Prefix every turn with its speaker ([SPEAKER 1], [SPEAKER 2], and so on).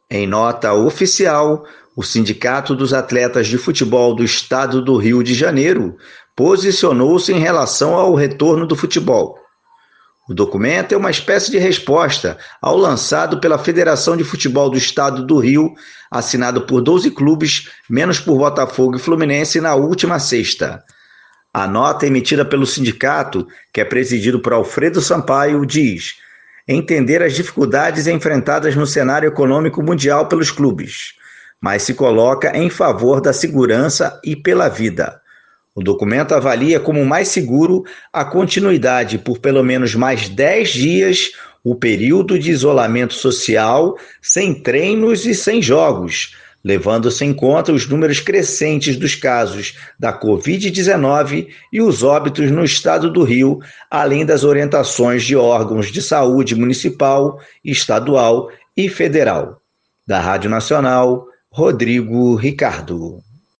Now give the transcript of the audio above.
[SPEAKER 1] Em nota oficial, o Sindicato dos Atletas de Futebol do Estado do Rio de Janeiro posicionou-se em relação ao retorno do futebol. O documento é uma espécie de resposta ao lançado pela Federação de Futebol do Estado do Rio, assinado por 12 clubes, menos por Botafogo e Fluminense, na última sexta. A nota emitida pelo sindicato, que é presidido por Alfredo Sampaio, diz: entender as dificuldades enfrentadas no cenário econômico mundial pelos clubes, mas se coloca em favor da segurança e pela vida. O documento avalia como mais seguro a continuidade por pelo menos mais 10 dias o período de isolamento social, sem treinos e sem jogos, levando-se em conta os números crescentes dos casos da Covid-19 e os óbitos no estado do Rio, além das orientações de órgãos de saúde municipal, estadual e federal. Da Rádio Nacional, Rodrigo Ricardo.